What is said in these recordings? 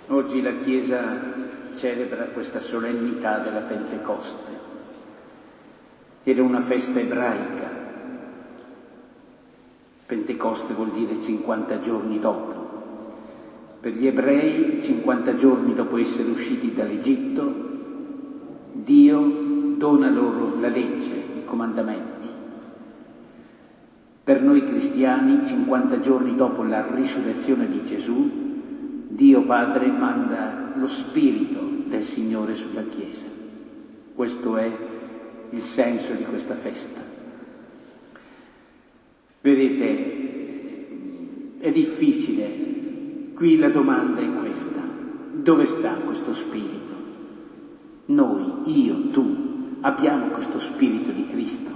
Oggi la Chiesa celebra questa solennità della Pentecoste. Era una festa ebraica. Pentecoste vuol dire 50 giorni dopo. Per gli ebrei, 50 giorni dopo essere usciti dall'Egitto, Dio dona loro la legge, i comandamenti. Per noi cristiani, 50 giorni dopo la risurrezione di Gesù, Dio Padre manda lo Spirito del Signore sulla Chiesa. Questo è il senso di questa festa. Vedete, è difficile. Qui la domanda è questa: dove sta questo Spirito? Noi, io, tu, abbiamo questo Spirito di Cristo?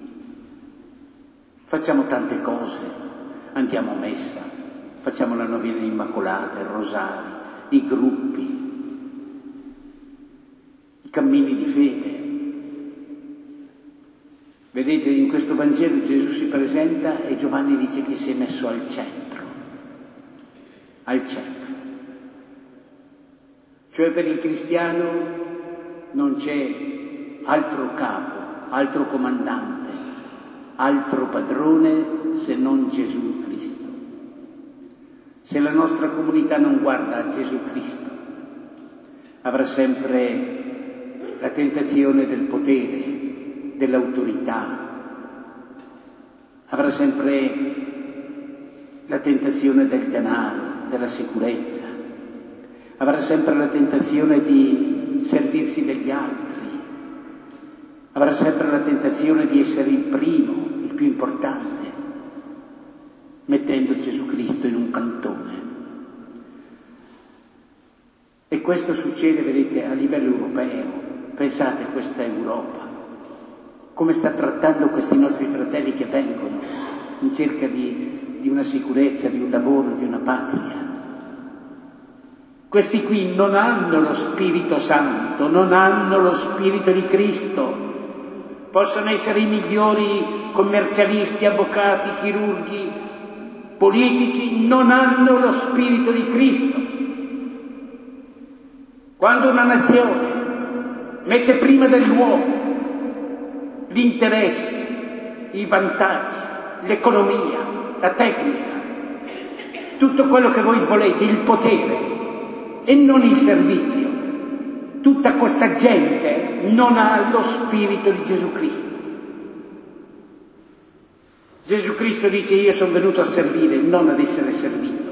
Facciamo tante cose, andiamo a messa, facciamo la novena Immacolata, il rosario, i gruppi, i cammini di fede. Vedete, in questo Vangelo Gesù si presenta e Giovanni dice che si è messo al centro. Cioè per il cristiano non c'è altro capo, altro comandante, altro padrone se non Gesù Cristo. Se la nostra comunità non guarda a Gesù Cristo, avrà sempre la tentazione del potere, dell'autorità, avrà sempre la tentazione del denaro, della sicurezza, avrà sempre la tentazione di servirsi degli altri, avrà sempre la tentazione di essere il primo, il più importante, mettendo Gesù Cristo in un cantone. E questo succede, vedete, a livello europeo. Pensate a questa Europa, come sta trattando questi nostri fratelli che vengono in cerca di una sicurezza, di un lavoro, di una patria. Questi qui non hanno lo Spirito Santo, non hanno lo Spirito di Cristo. Possono essere i migliori commercialisti, avvocati, chirurghi, politici, non hanno lo Spirito di Cristo. Quando una nazione mette prima dell'uomo l'interesse, i vantaggi, l'economia, la tecnica, tutto quello che voi volete, il potere, e non il servizio, tutta questa gente non ha lo Spirito di Gesù Cristo. Gesù Cristo dice: io sono venuto a servire, non ad essere servito.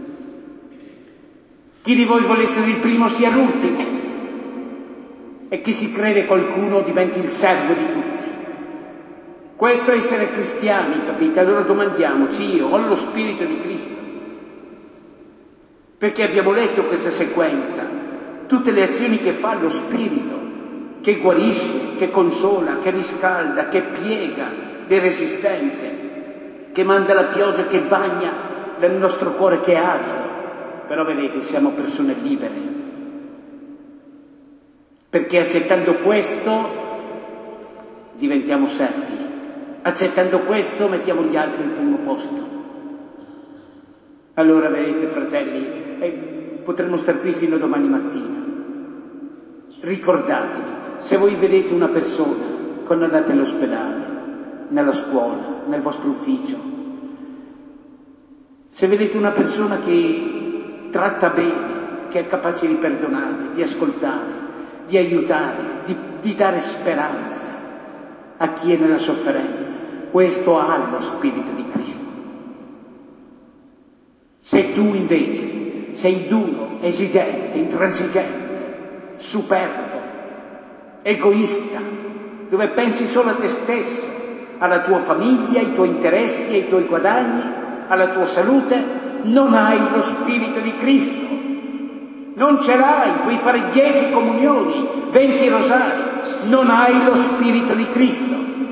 Chi di voi vuole essere il primo sia l'ultimo, e chi si crede qualcuno diventi il servo di tutti. Questo è essere cristiani, capite? Allora domandiamoci: io ho lo Spirito di Cristo? Perché abbiamo letto questa sequenza, tutte le azioni che fa lo Spirito, che guarisce, che consola, che riscalda, che piega le resistenze, che manda la pioggia, che bagna nel nostro cuore che è arido. Però vedete, siamo persone libere, perché accettando questo diventiamo servi, accettando questo mettiamo gli altri al primo posto. Allora vedete, fratelli, potremmo star qui fino a domani mattina. Ricordatevi, se voi vedete una persona quando andate all'ospedale, nella scuola, nel vostro ufficio, se vedete una persona che tratta bene, che è capace di perdonare, di ascoltare, di aiutare, di dare speranza a chi è nella sofferenza, questo ha lo Spirito di Cristo. Se tu invece sei duro, esigente, intransigente, superbo, egoista, dove pensi solo a te stesso, alla tua famiglia, ai tuoi interessi, ai tuoi guadagni, alla tua salute, non hai lo Spirito di Cristo. Non ce l'hai, puoi fare 10 comunioni, 20 rosari, non hai lo Spirito di Cristo.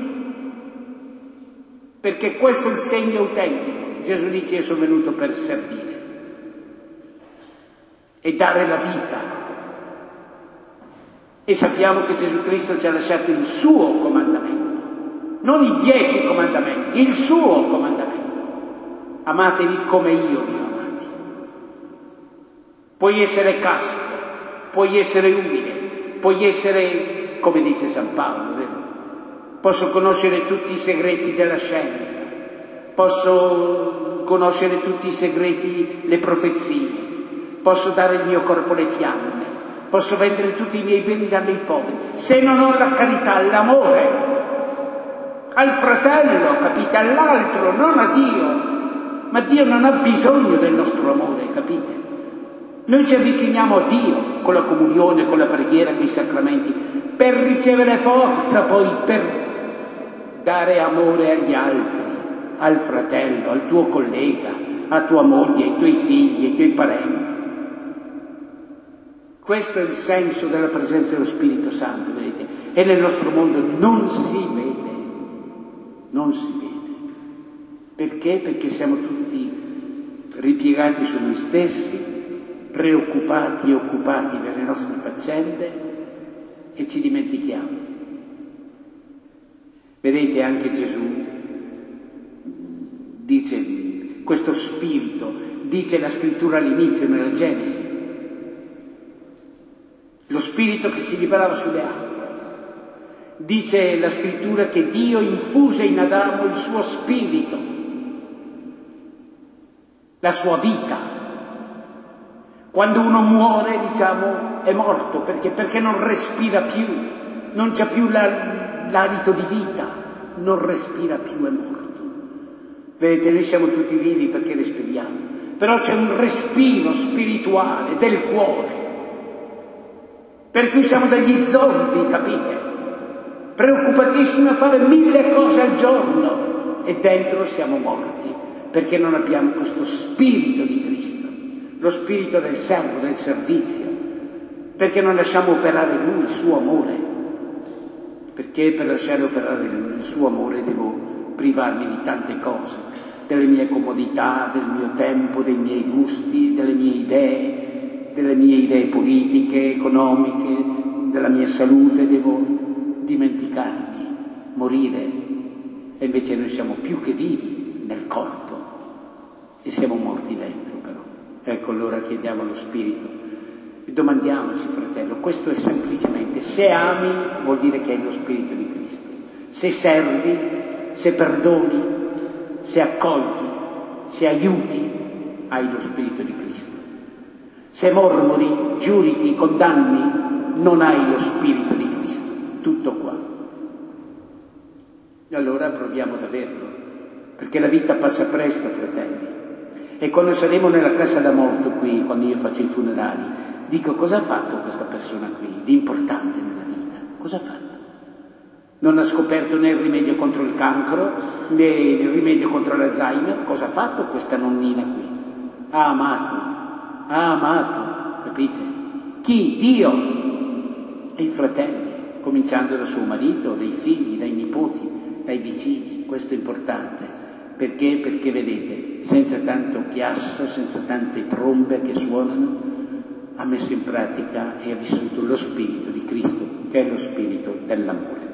Perché questo è il segno autentico. Gesù dice: io sono venuto per servire e dare la vita. E sappiamo che Gesù Cristo ci ha lasciato il suo comandamento, non i 10 comandamenti, il suo comandamento: amatevi come io vi ho amati. Puoi essere casto, puoi essere umile, puoi essere, come dice San Paolo, vero? Posso conoscere tutti i segreti della scienza, posso conoscere tutti i segreti, le profezie, posso dare il mio corpo alle fiamme, posso vendere tutti i miei beni e darli ai poveri. Se non ho la carità, l'amore al fratello, capite? All'altro, non a Dio. Ma Dio non ha bisogno del nostro amore, capite? Noi ci avviciniamo a Dio con la comunione, con la preghiera, con i sacramenti, per ricevere forza poi, per dare amore agli altri, al fratello, al tuo collega, a tua moglie, ai tuoi figli, ai tuoi parenti. Questo è il senso della presenza dello Spirito Santo, vedete? E nel nostro mondo non si vede, non si vede. Perché? Perché siamo tutti ripiegati su noi stessi, preoccupati e occupati delle nostre faccende e ci dimentichiamo. Vedete, anche Gesù dice questo spirito, dice la scrittura all'inizio, nella Genesi, lo spirito che si liberava sulle acque. Dice la scrittura che Dio infuse in Adamo il suo spirito, la sua vita. Quando uno muore, diciamo, è morto, perché non respira più, non c'è più l'alito di vita, non respira più, è morto. Vedete, noi siamo tutti vivi perché respiriamo, però c'è un respiro spirituale del cuore, per cui siamo degli zombie, capite? Preoccupatissimi a fare 1000 cose al giorno e dentro siamo morti, perché non abbiamo questo spirito di Cristo. Lo spirito del servo, del servizio, perché non lasciamo operare Lui, il suo amore, perché per lasciare operare il suo amore devo privarmi di tante cose, delle mie comodità, del mio tempo, dei miei gusti, delle mie idee politiche, economiche, della mia salute, devo dimenticarmi, morire, e invece noi siamo più che vivi nel corpo e siamo morti dentro però. Ecco, allora chiediamo allo Spirito e domandiamoci, fratello, questo è semplicemente, se ami vuol dire che hai lo Spirito di Cristo, se servi, se perdoni, se accogli, se aiuti, hai lo Spirito di Cristo. Se mormori, giudichi, condanni, non hai lo Spirito di Cristo. Tutto qua. E allora proviamo ad averlo, perché la vita passa presto, fratelli. E quando saremo nella casa da morto qui, quando io faccio i funerali, dico: cosa ha fatto questa persona qui di importante nella vita? Cosa ha fatto? Non ha scoperto né il rimedio contro il cancro, né il rimedio contro l'Alzheimer. Cosa ha fatto questa nonnina qui? Ha amato, capite? Chi? Dio e i fratelli, cominciando dal suo marito, dai figli, dai nipoti, dai vicini. Questo è importante. Perché? Perché vedete, senza tanto chiasso, senza tante trombe che suonano, ha messo in pratica e ha vissuto lo spirito di Cristo, che è lo spirito dell'amore.